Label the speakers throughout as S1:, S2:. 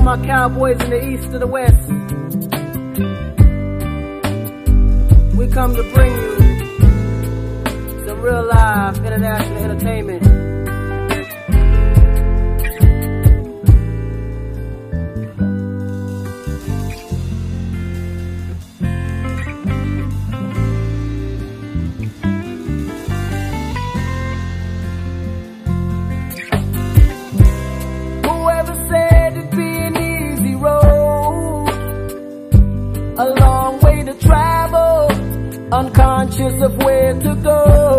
S1: my cowboys in the east to the west. We come to bring you some real live international entertainment.
S2: A long way to travel, unconscious of where to go.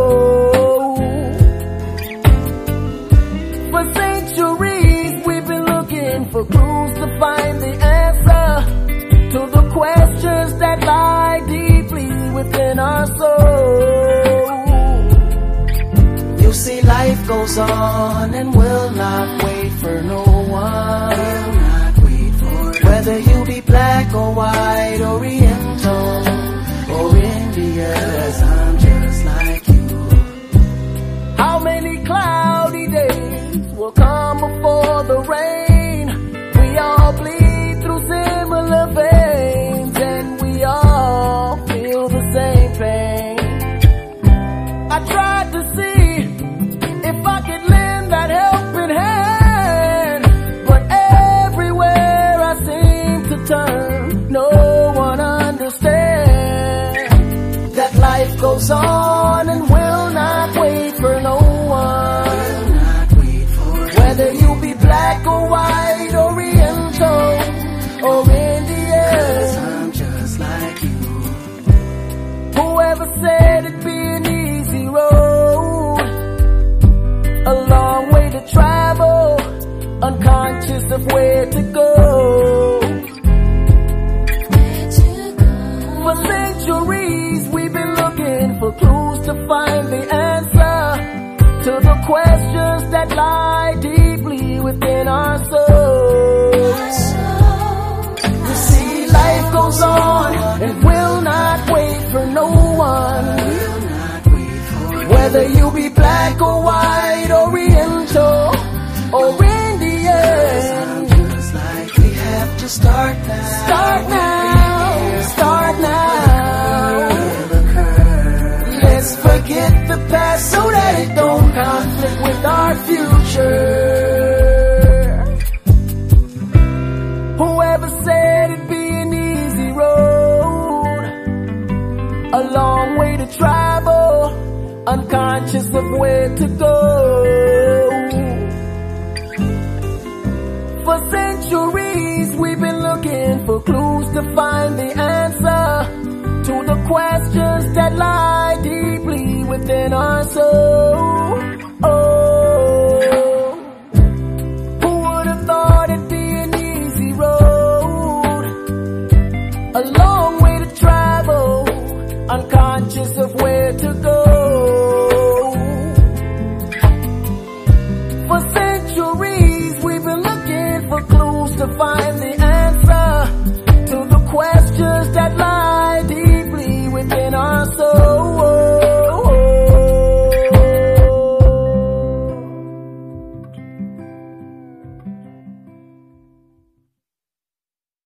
S2: For centuries we've been looking for clues to find the answer to the questions that lie deeply within our soul. You see, life goes on and will not wait for no one. Whether you be black or white, Oriental or Indian, I'm just like you. How many cloudy days will come before the rain? We all bleed through similar veins, and we all feel the same pain. I tried to see if I could lend that helping hand, but everywhere I seem to turn, no one understands that life goes on and will not wait for no one. Whether you be black or white, Oriental or Indian, I'm just like you. Whoever said it'd be an easy road, a long way to travel, unconscious of where to go. For centuries we've been looking for clues to find the answer to the questions that lie deeply within our souls. You see, life goes on and will not wait for no one. Whether you be black or white, Oriental or Indian, just like we have to start now. Start now. Start now. Let's forget the past so that it don't conflict with our future. Whoever said it'd be an easy road, a long way to travel, unconscious of where to go. For centuries we've been looking for clues to find the answer to the questions that lie deeply within our soul. Oh, who would have thought it'd be an easy road, a long way to travel, unconscious of where to go. For centuries we've been looking for clues to find the